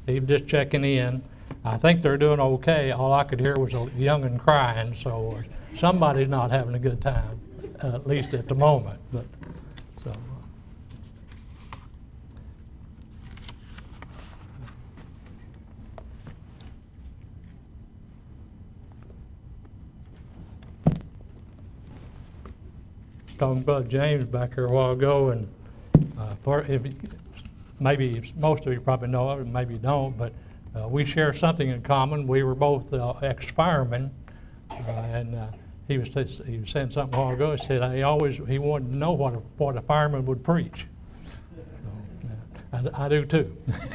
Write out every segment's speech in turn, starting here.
He was just checking in. I think they're doing okay. All I could hear was a young'un crying, so somebody's not having a good time, at least at the moment. But so. Talking about James back here a while ago, and maybe most of you probably know it, maybe you don't, but we share something in common. We were both ex-firemen, and he was saying something a while ago. He said he wanted to know what a fireman would preach. So, I do too.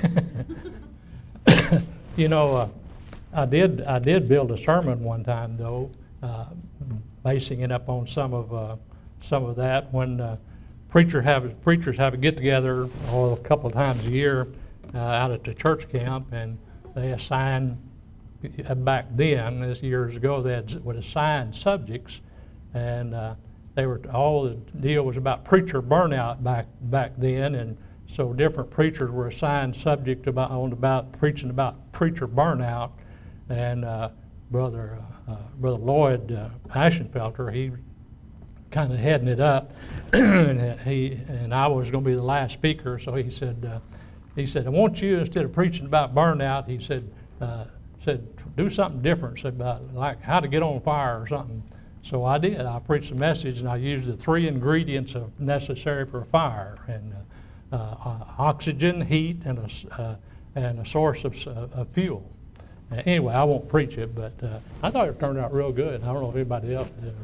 You know, I did build a sermon one time though, basing it up on some of that when preachers have a get together a couple of times a year out at the church camp, and they assign, back then, this years ago, would assign subjects, and all the deal was about preacher burnout back then, and so different preachers were assigned subject about preaching about preacher burnout, and Brother Lloyd Ashenfelter, he kind of heading it up, and I was going to be the last speaker. So he said, I want you, instead of preaching about burnout, he said do something different, said about like how to get on fire or something. So I did. I preached a message, and I used the 3 ingredients necessary for a fire, and oxygen, heat, and a source of fuel. Anyway, I won't preach it, but I thought it turned out real good. I don't know if anybody else did.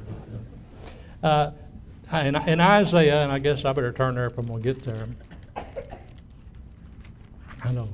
In Isaiah, and I guess I better turn there if I'm going to get there. I know.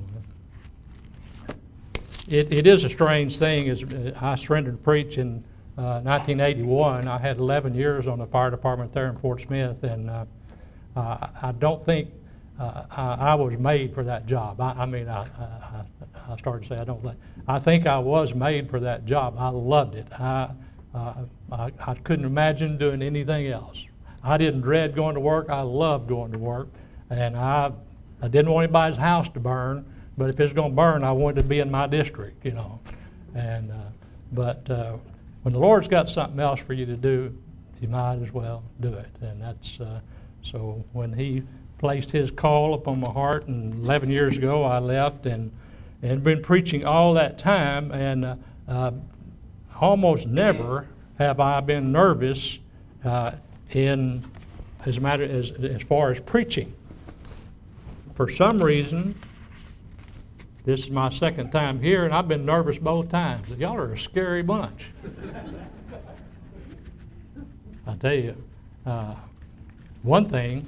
It is a strange thing. As I surrendered to preach in 1981, I had 11 years on the fire department there in Fort Smith, and I don't think I was made for that job. I started to say I don't think. I think I was made for that job. I loved it. I couldn't imagine doing anything else. I didn't dread going to work. I loved going to work. And I didn't want anybody's house to burn, but if it's going to burn, I wanted to be in my district, you know. And but when the Lord's got something else for you to do, you might as well do it. And that's so when He placed His call upon my heart, and 11 years ago I left and been preaching all that time, and almost never have I been nervous as far as preaching. For some reason, this is my second time here, and I've been nervous both times. Y'all are a scary bunch. I tell you, one thing,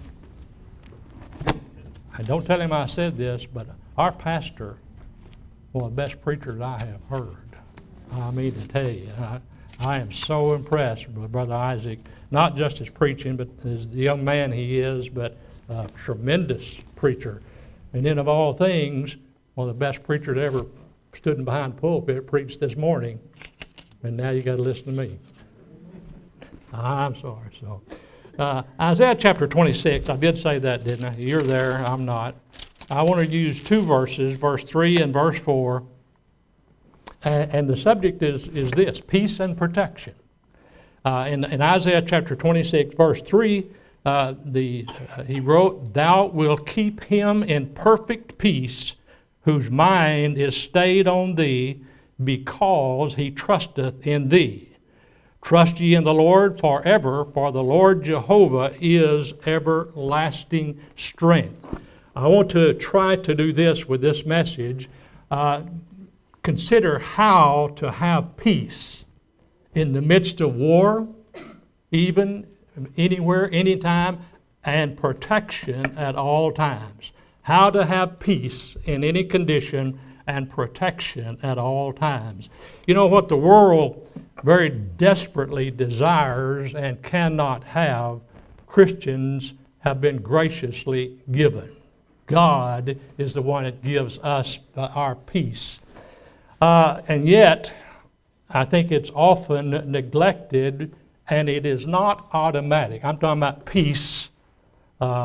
I don't tell him I said this, but our pastor, one of the best preachers I have heard. I mean to tell you, I am so impressed with Brother Isaac, not just his preaching, but as the young man he is, but a tremendous preacher. And then of all things, one of the best preachers that ever stood behind the pulpit preached this morning, and now you got to listen to me. I'm sorry. So Isaiah chapter 26, I did say that, didn't I? You're there, I'm not. I want to use 2 verses, verse 3 and verse 4. And the subject is this, peace and protection. In Isaiah chapter 26, verse 3, he wrote, "Thou wilt keep him in perfect peace, whose mind is stayed on thee, because he trusteth in thee. Trust ye in the Lord forever, for the Lord Jehovah is everlasting strength." I want to try to do this with this message. Consider how to have peace in the midst of war, even anywhere, anytime, and protection at all times. How to have peace in any condition and protection at all times. You know what the world very desperately desires and cannot have, Christians have been graciously given. God is the one that gives us our peace. And yet, I think it's often neglected, and it is not automatic. I'm talking about peace, and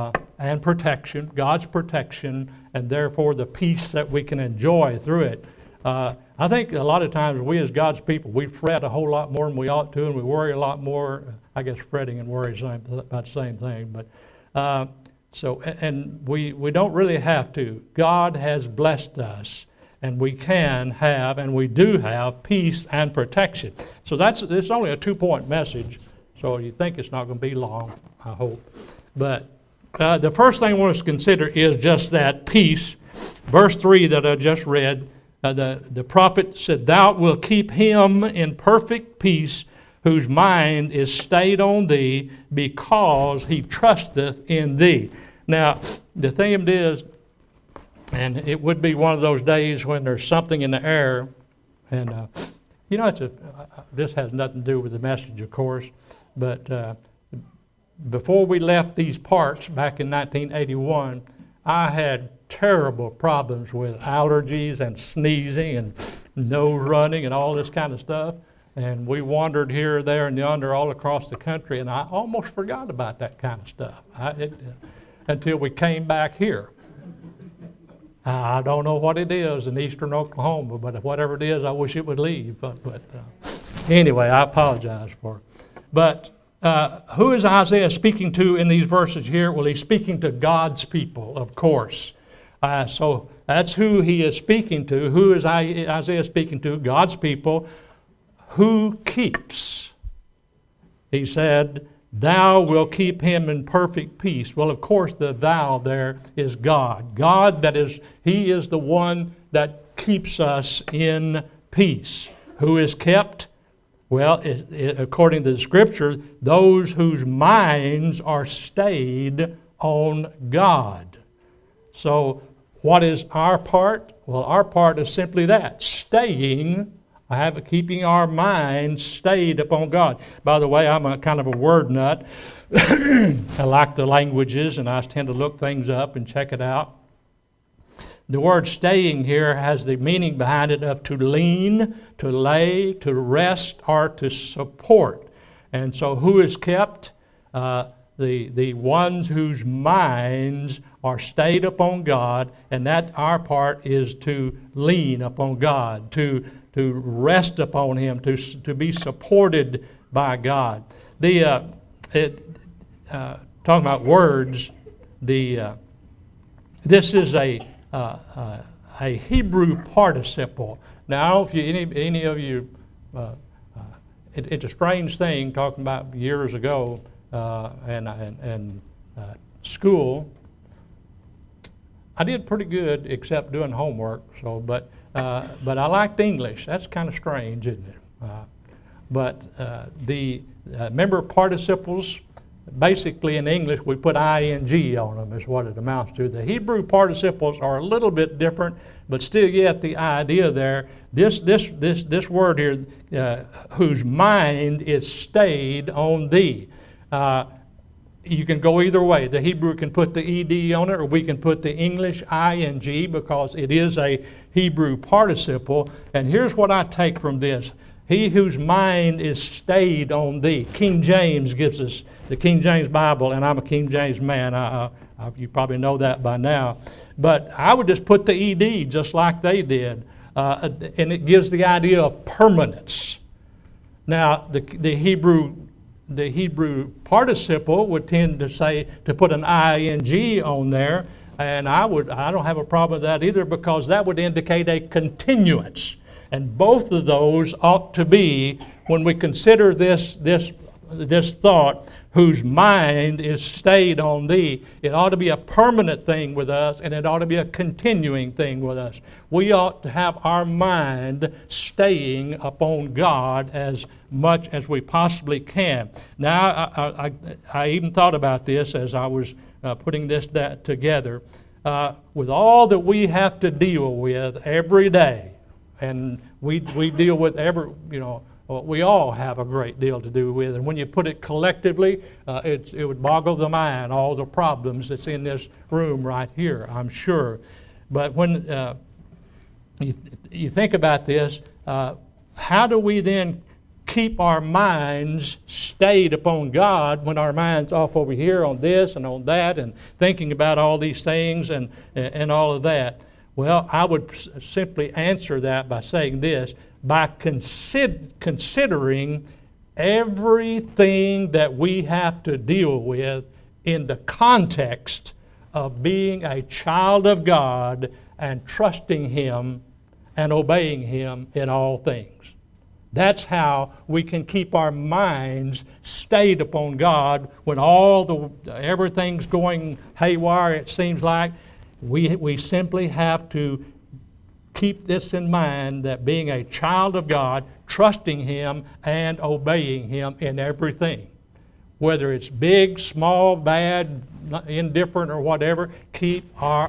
and protection, God's protection, and therefore the peace that we can enjoy through it. I think a lot of times we as God's people, we fret a whole lot more than we ought to, and we worry a lot more. I guess fretting and worry are about the same thing. But we don't really have to. God has blessed us, and we can have, and we do have, peace and protection. So it's only a 2-point message, so you think it's not going to be long, I hope. But the first thing I want us to consider is just that peace. Verse 3 that I just read, the prophet said, "Thou wilt keep him in perfect peace, whose mind is stayed on thee, because he trusteth in thee." Now, the thing is, and it would be one of those days when there's something in the air, and this has nothing to do with the message, of course, but before we left these parts back in 1981, I had terrible problems with allergies and sneezing and nose running and all this kind of stuff. And we wandered here, there, and yonder all across the country, and I almost forgot about that kind of stuff until we came back here. I don't know what it is in eastern Oklahoma, but whatever it is, I wish it would leave. But anyway, I apologize for it. But who is Isaiah speaking to in these verses here? Well, he's speaking to God's people, of course. So that's who he is speaking to. Who is Isaiah speaking to? God's people. Who keeps? He said, "Thou wilt keep him in perfect peace." Well, of course, the thou there is God. God, that is, he is the one that keeps us in peace. Who is kept? Well, according to the Scripture, those whose minds are stayed on God. So, what is our part? Well, our part is simply that, keeping our minds stayed upon God. By the way, I'm a kind of a word nut. I like the languages, and I tend to look things up and check it out. The word staying here has the meaning behind it of to lean, to lay, to rest, or to support. And so who is kept? The ones whose minds are stayed upon God, and that our part is to lean upon God, to rest upon Him, to be supported by God. Talking about words, this is a Hebrew participle. Now, if any of you, it's a strange thing talking about years ago and school. I did pretty good except doing homework. But I liked English. That's kind of strange, isn't it? Remember participles. Basically, in English, we put ing on them is what it amounts to. The Hebrew participles are a little bit different, but still get the idea there. This word here, whose mind is stayed on thee. You can go either way. The Hebrew can put the ed on it, or we can put the English ing, because it is a Hebrew participle. And here's what I take from this. He whose mind is stayed on thee. King James gives us the King James Bible, and I'm a King James man. You probably know that by now. But I would just put the ed just like they did, and it gives the idea of permanence. Now, the Hebrew participle would tend to put an ing on there, and I don't have a problem with that either, because that would indicate a continuance. And both of those ought to be, when we consider this thought, whose mind is stayed on thee, it ought to be a permanent thing with us, and it ought to be a continuing thing with us. We ought to have our mind staying upon God as much as we possibly can. Now, I even thought about this as I was putting this together. With all that we have to deal with every day, and we deal with we all have a great deal to do with. And when you put it collectively, it would boggle the mind, all the problems that's in this room right here, I'm sure. But when you think about this, how do we then keep our minds stayed upon God when our mind's off over here on this and on that and thinking about all these things and all of that? Well, I would simply answer that by saying this: by considering everything that we have to deal with in the context of being a child of God and trusting Him and obeying Him in all things. That's how we can keep our minds stayed upon God when everything's going haywire, it seems like. We simply have to keep this in mind, that being a child of God, trusting Him and obeying Him in everything. Whether it's big, small, bad, indifferent, or whatever, keep our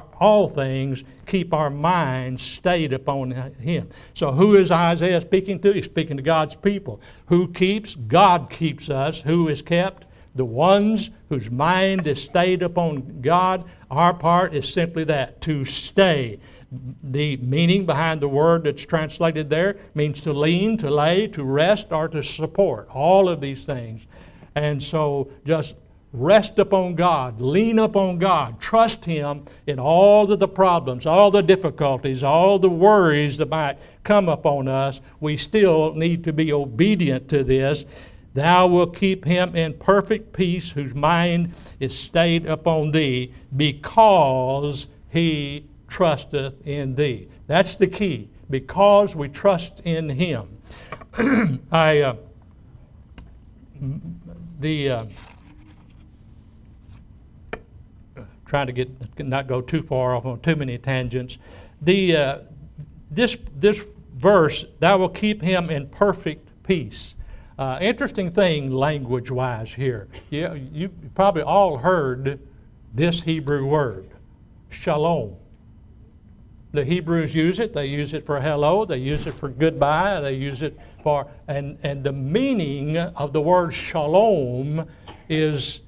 minds stayed upon Him. So who is Isaiah speaking to? He's speaking to God's people. Who keeps? God keeps us. Who is kept? The ones whose mind is stayed upon God. Our part is simply that, to stay. The meaning behind the word that's translated there means to lean, to lay, to rest, or to support. All of these things. And so just rest upon God, lean upon God, trust Him in all of the problems, all the difficulties, all the worries that might come upon us. We still need to be obedient to this. Thou wilt keep him in perfect peace whose mind is stayed upon thee, because he trusteth in thee. That's the key, because we trust in Him. Trying to not go too far off on too many tangents. This verse, thou wilt keep him in perfect peace. Interesting thing language-wise here. You probably all heard this Hebrew word, shalom. The Hebrews use it. They use it for hello. They use it for goodbye. They use it for, and the meaning of the word shalom is,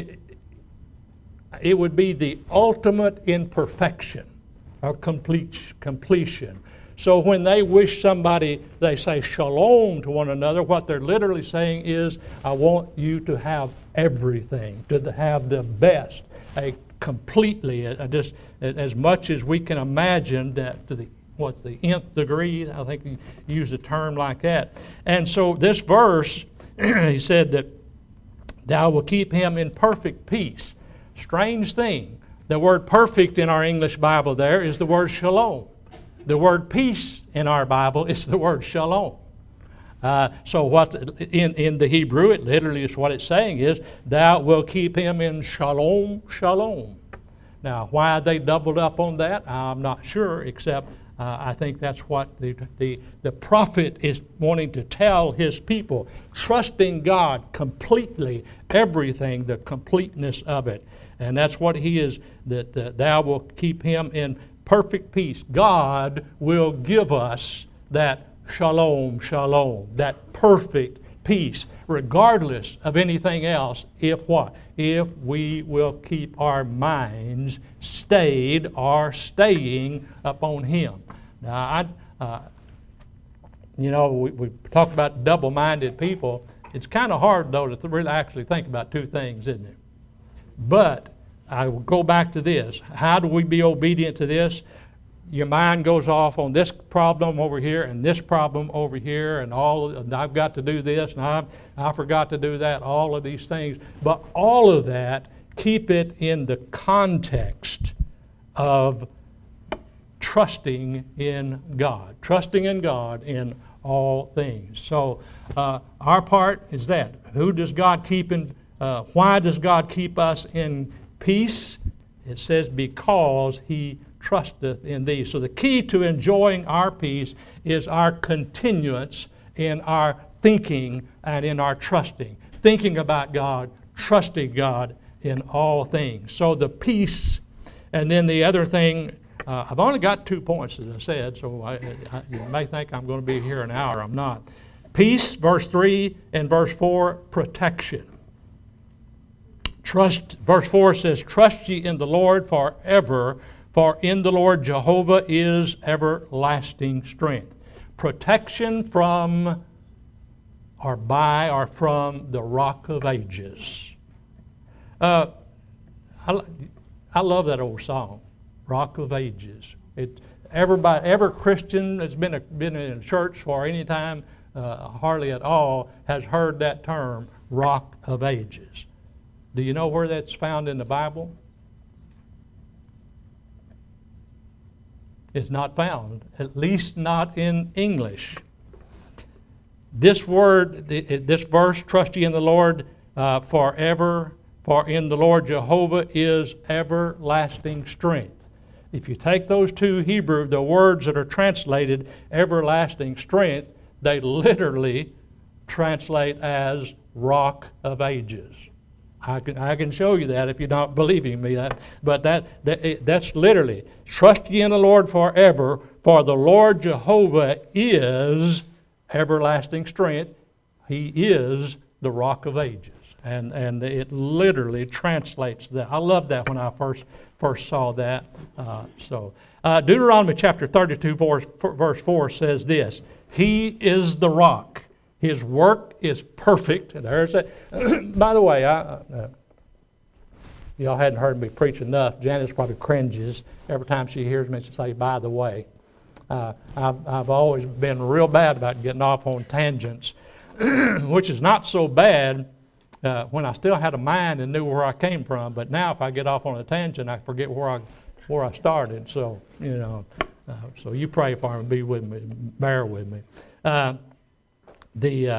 it would be the ultimate imperfection or completion. So when they wish somebody, they say shalom to one another, what they're literally saying is, I want you to have everything, to have the best, completely, just as much as we can imagine, that to the nth degree. I think you use a term like that. And so this verse, he said that thou wilt keep him in perfect peace. Strange thing. The word perfect in our English Bible there is the word shalom. The word peace in our Bible is the word shalom. So what in the Hebrew, it literally is what it's saying is, thou wilt keep him in shalom, shalom. Now, why they doubled up on that, I'm not sure, except I think that's what the prophet is wanting to tell his people, trusting God completely, everything, the completeness of it. And that's what he is, that thou wilt keep him in perfect peace. God will give us that shalom, shalom, that perfect peace, regardless of anything else, if what? If we will keep our minds stayed or staying upon Him. Now, we talk about double-minded people. It's kind of hard, though, to really actually think about two things, isn't it? But I will go back to this. How do we be obedient to this? Your mind goes off on this problem over here and this problem over here, and I've got to do this and I forgot to do that, all of these things. But all of that, keep it in the context of trusting in God in all things. So our part is that. Who does God keep in? Why does God keep us in peace? It says, because He trusteth in thee. So the key to enjoying our peace is our continuance in our thinking and in our trusting. Thinking about God, trusting God in all things. So the peace, and then the other thing, I've only got 2 points, as I said, so you may think I'm going to be here an hour. I'm not. Peace, verse 3, and verse 4, protection. Trust, verse 4 says, trust ye in the Lord forever, for in the Lord Jehovah is everlasting strength. Protection from or by or from the Rock of Ages. I love that old song, Rock of Ages. Every Christian that's been in church for any time, hardly at all, has heard that term, Rock of Ages. Do you know where that's found in the Bible? It's not found, at least not in English. This word, this verse, trust ye in the Lord forever, for in the Lord Jehovah is everlasting strength. If you take those two Hebrew, the words that are translated everlasting strength, they literally translate as Rock of Ages. I can show you that if you're not believing me. But that's literally, trust ye in the Lord forever, for the Lord Jehovah is everlasting strength. He is the Rock of Ages. And it literally translates that. I loved that when I first saw that. Deuteronomy chapter 32, verse 4 says this, He is the rock. His work is perfect. And there's that. By the way, y'all hadn't heard me preach enough. Janice probably cringes every time she hears me say, by the way. I've always been real bad about getting off on tangents, which is not so bad when I still had a mind and knew where I came from. But now if I get off on a tangent, I forget where I started. So, so you pray for me, be with me, bear with me. See,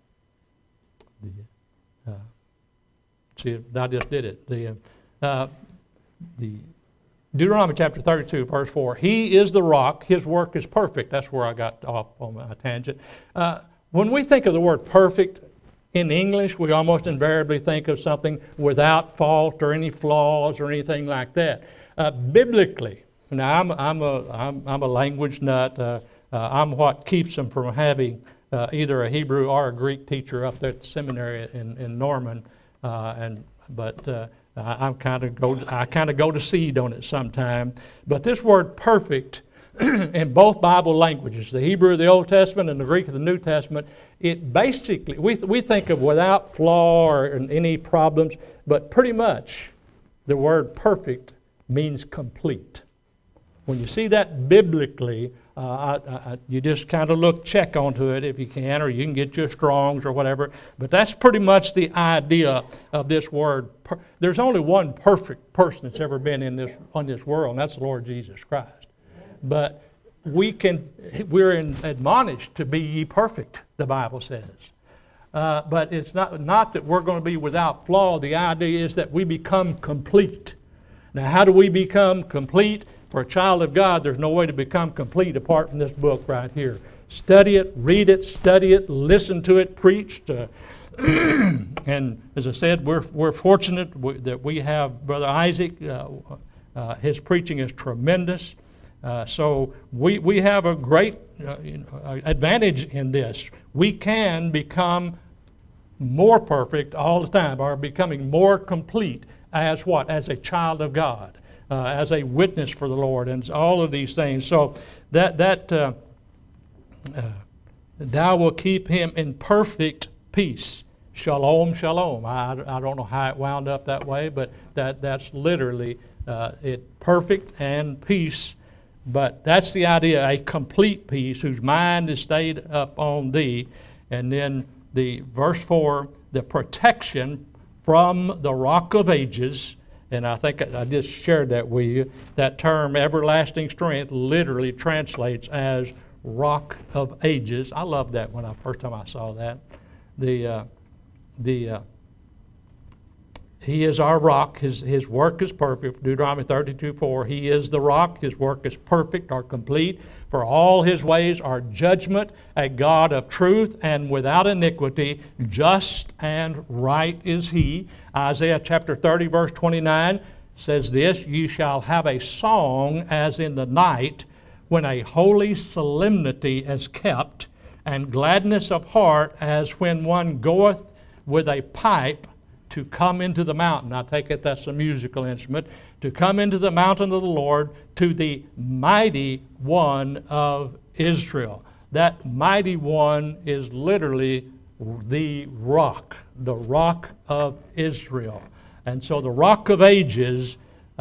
I just did it. The Deuteronomy chapter 32, verse 4. He is the rock. His work is perfect. That's where I got off on my tangent. When we think of the word perfect in English, we almost invariably think of something without fault or any flaws or anything like that. Biblically, now I'm a language nut. I'm what keeps them from having either a Hebrew or a Greek teacher up there at the seminary in Norman, but I kind of go to seed on it sometime. But this word perfect in both Bible languages, the Hebrew of the Old Testament and the Greek of the New Testament, it basically we think of without flaw or any problems, but pretty much the word perfect means complete. When you see that biblically, you just kind of check onto it if you can, or you can get your Strongs or whatever. But that's pretty much the idea of this word. There's only one perfect person that's ever been on this world, and that's the Lord Jesus Christ. But we're admonished to be ye perfect, the Bible says. But it's not that we're going to be without flaw. The idea is that we become complete. Now, how do we become complete? For a child of God, there's no way to become complete apart from this book right here. Study it, read it, study it, listen to it, preached. And as I said, we're fortunate that we have Brother Isaac. His preaching is tremendous. So we have a great advantage in this. We can become more perfect all the time, or becoming more complete as what? As a child of God. As a witness for the Lord, and all of these things. So thou will keep him in perfect peace. Shalom, shalom. I don't know how it wound up that way, but that's literally it, perfect and peace. But that's the idea, a complete peace, whose mind is stayed up on thee. And then the verse 4, the protection from the Rock of Ages. And I think I just shared that with you. That term, everlasting strength, literally translates as Rock of Ages. I loved that when first time I saw that. He is our rock. His work is perfect. Deuteronomy 32:4. He is the rock. His work is perfect or complete. For all his ways are judgment, a God of truth and without iniquity. Just and right is he. Isaiah chapter 30, verse 29 says this, Ye shall have a song as in the night, when a holy solemnity is kept, and gladness of heart as when one goeth with a pipe to come into the mountain. I take it that's a musical instrument. To come into the mountain of the Lord, to the mighty one of Israel. That mighty one is literally the rock of Israel. And so the Rock of Ages,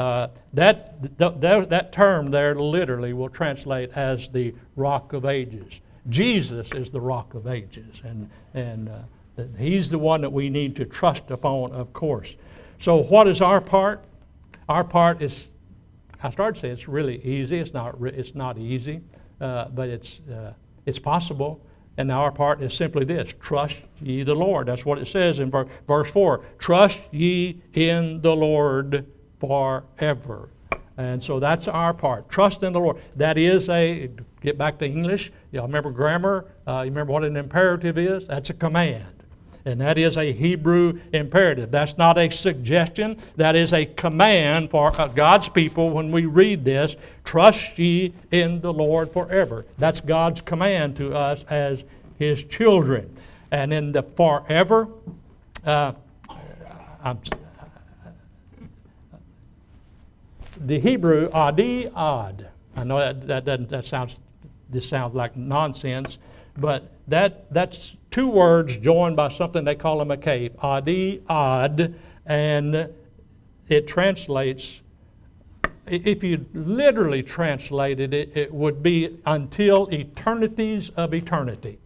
that term there literally will translate as the Rock of Ages. Jesus is the Rock of Ages, and He's the one that we need to trust upon, of course. So what is our part? Our part is, I started to say it's really easy. It's not easy, but it's possible. And our part is simply this: trust ye the Lord. That's what it says in verse 4. Trust ye in the Lord forever. And so that's our part. Trust in the Lord. That is get back to English. Y'all remember grammar? You remember what an imperative is? That's a command. And that is a Hebrew imperative. That's not a suggestion. That is a command for God's people when we read this. Trust ye in the Lord forever. That's God's command to us as His children. And in the forever, the Hebrew, adi ad. I know that sounds like nonsense, but that's two words joined by something they call a makaf, adi ad, and it translates, if you literally translated it, it would be until eternities of eternity.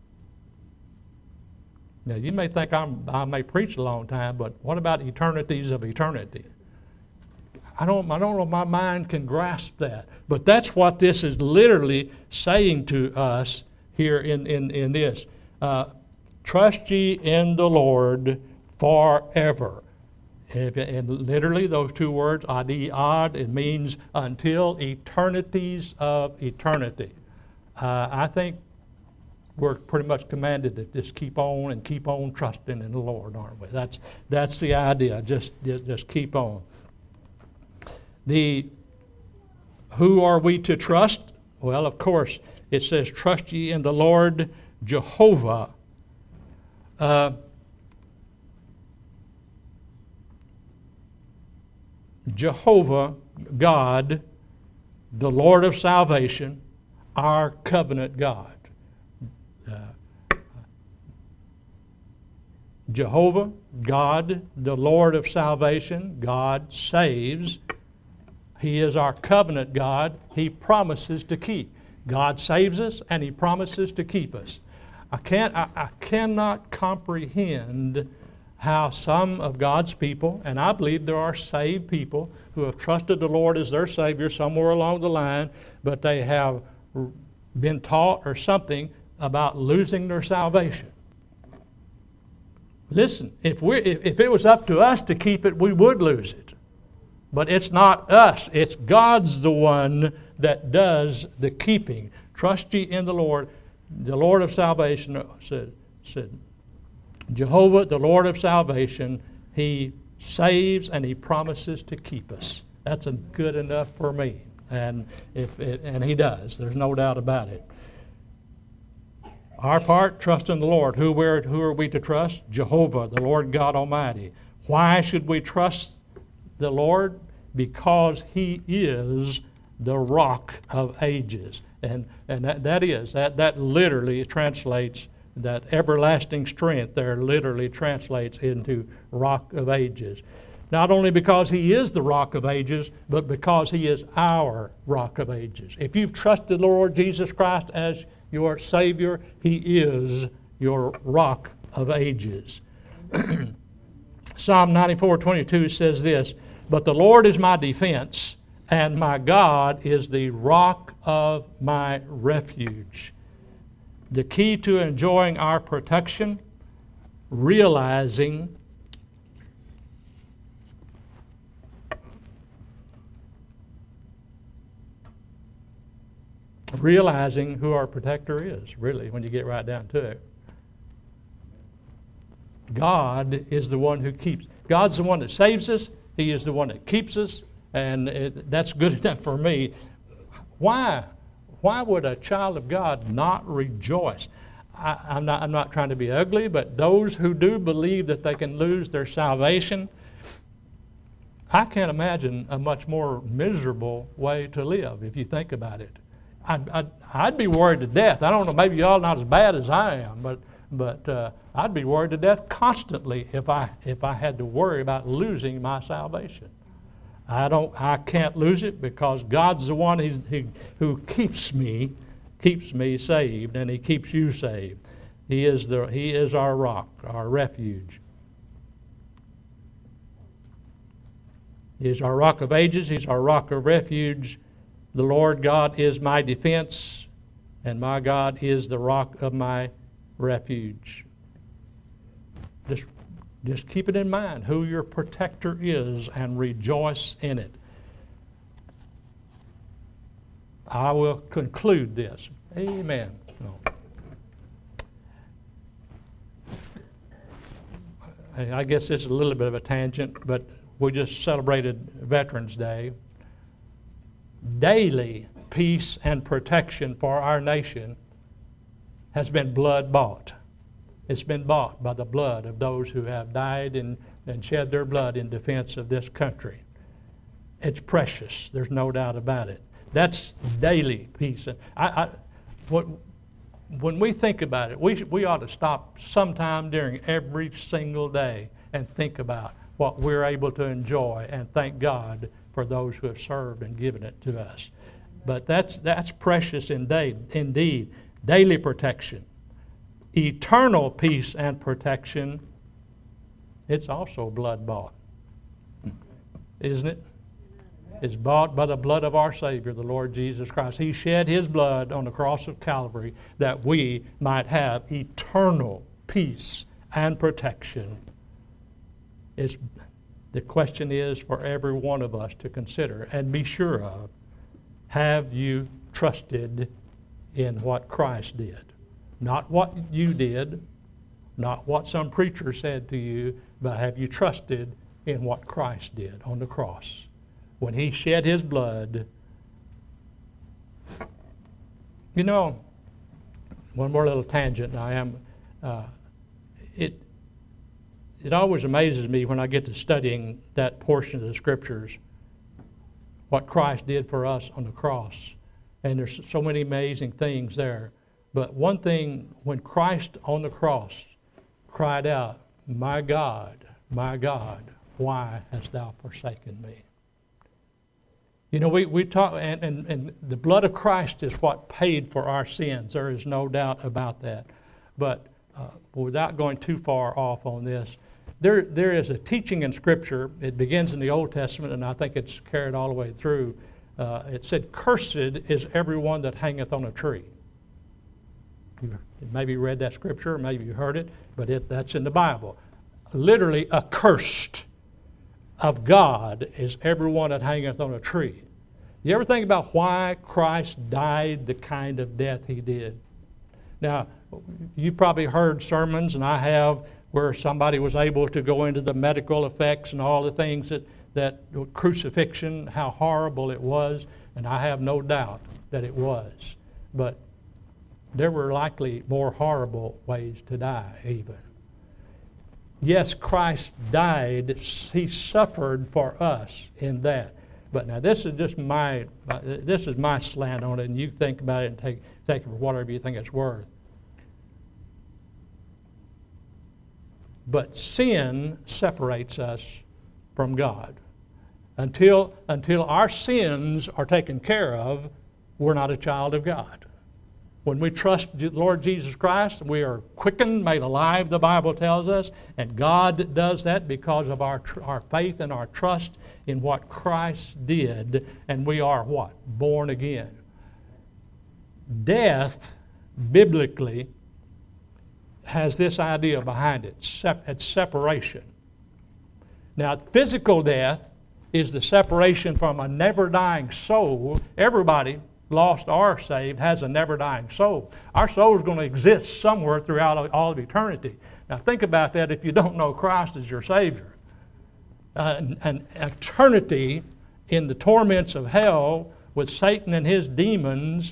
Now you may think I may preach a long time, but what about eternities of eternity? I don't know if my mind can grasp that, but that's what this is literally saying to us here in this. Trust ye in the Lord forever. And literally those two words, adi ad, it means until eternities of eternity. I think we're pretty much commanded to just keep on trusting in the Lord, aren't we? That's the idea. Just keep on. Who are we to trust? Well, of course, it says, trust ye in the Lord Jehovah. Jehovah, God, the Lord of salvation, our covenant God. Jehovah, God, the Lord of salvation, God saves. He is our covenant God. He promises to keep. God saves us and He promises to keep us. I cannot comprehend how some of God's people, and I believe there are saved people who have trusted the Lord as their Savior somewhere along the line, but they have been taught or something about losing their salvation. Listen, if it was up to us to keep it, we would lose it. But it's not us. It's God's the one that does the keeping. Trust ye in the Lord. The Lord of salvation said, Jehovah, the Lord of salvation, He saves and He promises to keep us. That's good enough for me. And He does. There's no doubt about it. Our part, trust in the Lord. Who are we to trust? Jehovah, the Lord God Almighty. Why should we trust the Lord? Because He is the Rock of Ages. And that literally translates, that everlasting strength there literally translates into Rock of Ages. Not only because He is the Rock of Ages, but because He is our Rock of Ages. If you've trusted the Lord Jesus Christ as your Savior, He is your Rock of Ages. Psalm 94:22 says this, but the Lord is my defense, and my God is the rock of my refuge. The key to enjoying our protection, realizing who our protector is, really, when you get right down to it. God is the one who keeps. God's the one that saves us. He is the one that keeps us, and that's good enough for me. Why would a child of God not rejoice? I'm not trying to be ugly, but those who do believe that they can lose their salvation, I can't imagine a much more miserable way to live if you think about it. I'd be worried to death. I don't know, maybe y'all not as bad as I am, but But I'd be worried to death constantly if I had to worry about losing my salvation. I can't lose it because God's the one who keeps me saved, and He keeps you saved. He is our rock, our refuge. He is our rock of ages. He's our rock of refuge. The Lord God is my defense, and my God is the rock of my refuge. Just keep it in mind who your protector is and rejoice in it. I will conclude this. Amen. No. I guess it's a little bit of a tangent, but we just celebrated Veterans Day. Daily peace and protection for our nation has been blood bought. It's been bought by the blood of those who have died and shed their blood in defense of this country. It's precious. There's no doubt about it. That's daily peace. When we think about it, we ought to stop sometime during every single day and think about what we're able to enjoy and thank God for those who have served and given it to us. But that's precious indeed. Daily protection. Eternal peace and protection, it's also blood bought. Isn't it? It's bought by the blood of our Savior, the Lord Jesus Christ. He shed His blood on the cross of Calvary that we might have eternal peace and protection. The question is for every one of us to consider and be sure of, have you trusted in what Christ did? Not what you did, not what some preacher said to you, but have you trusted in what Christ did on the cross? When He shed His blood. You know, one more little tangent. It always amazes me when I get to studying that portion of the Scriptures, what Christ did for us on the cross. And there's so many amazing things there. But one thing, when Christ on the cross cried out, my God, why hast thou forsaken me? You know, we talk, and the blood of Christ is what paid for our sins. There is no doubt about that. But without going too far off on this, there is a teaching in Scripture. It begins in the Old Testament, and I think it's carried all the way through. It said, cursed is everyone that hangeth on a tree. You maybe read that Scripture, or maybe you heard it, but that's in the Bible. Literally, accursed of God is everyone that hangeth on a tree. You ever think about why Christ died the kind of death He did? Now, you probably heard sermons, and I have, where somebody was able to go into the medical effects and all the things that crucifixion, how horrible it was, and I have no doubt that it was. But there were likely more horrible ways to die even. Yes, Christ died. He suffered for us in that. But now this is just my slant on it, and you think about it and take it for whatever you think it's worth. But sin separates us from God. Until our sins are taken care of, we're not a child of God. When we trust the Lord Jesus Christ, we are quickened, made alive, the Bible tells us, and God does that because of our faith and our trust in what Christ did, and we are what? Born again. Death, biblically, has this idea behind it. It's separation. Now, physical death is the separation from a never-dying soul. Everybody, lost or saved, has a never-dying soul. Our soul is going to exist somewhere throughout all of eternity. Now, think about that if you don't know Christ as your Savior. An eternity in the torments of hell with Satan and his demons.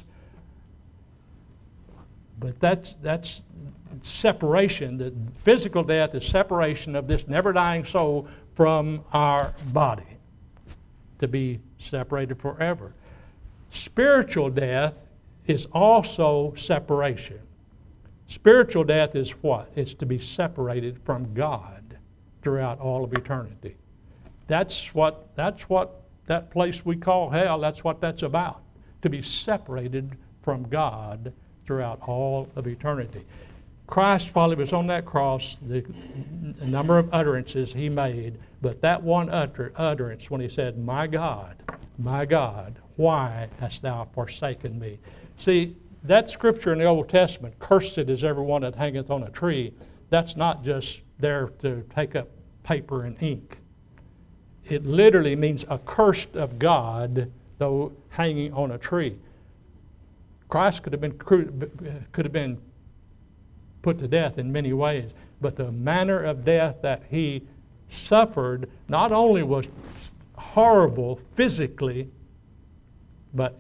But that's separation. The physical death is separation of this never-dying soul from our body, to be separated forever. Spiritual death is also separation. Spiritual death is what? It's to be separated from God throughout all of eternity. That's what that place we call hell, that's what that's about. To be separated from God throughout all of eternity. Christ, while he was on that cross, the number of utterances he made, but that one utterance when he said, my God, why hast thou forsaken me? See, that scripture in the Old Testament, cursed is everyone that hangeth on a tree, that's not just there to take up paper and ink. It literally means accursed of God, though hanging on a tree. Christ could have been put to death in many ways, but the manner of death that he suffered not only was horrible physically, but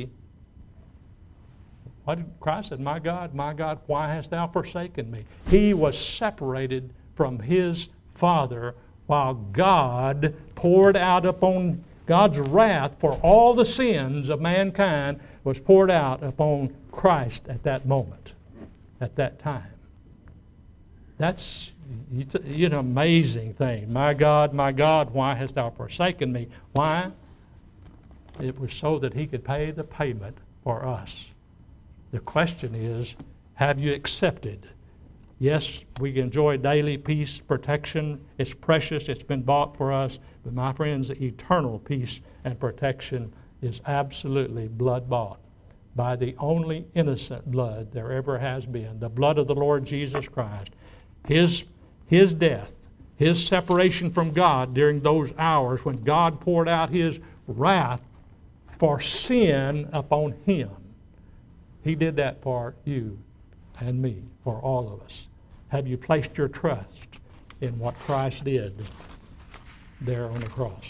Christ said, my God, why hast thou forsaken me? He was separated from his Father while God poured out upon God's wrath for all the sins of mankind was poured out upon Christ at that moment, at that time. That's an amazing thing. My God, why hast thou forsaken me? Why? It was so that he could pay the payment for us. The question is, have you accepted? Yes, we enjoy daily peace, protection. It's precious. It's been bought for us. But my friends, the eternal peace and protection is absolutely blood-bought by the only innocent blood there ever has been, the blood of the Lord Jesus Christ. His death, his separation from God during those hours when God poured out his wrath for sin upon him. He did that for you and me, for all of us. Have you placed your trust in what Christ did there on the cross?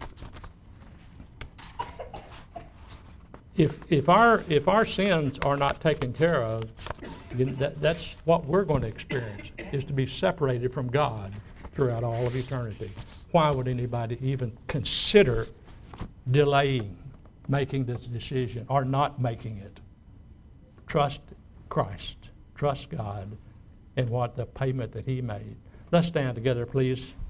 If our sins are not taken care of, that's what we're going to experience, is to be separated from God throughout all of eternity. Why would anybody even consider delaying making this decision or not making it? Trust Christ. Trust God in what the payment that he made. Let's stand together, please.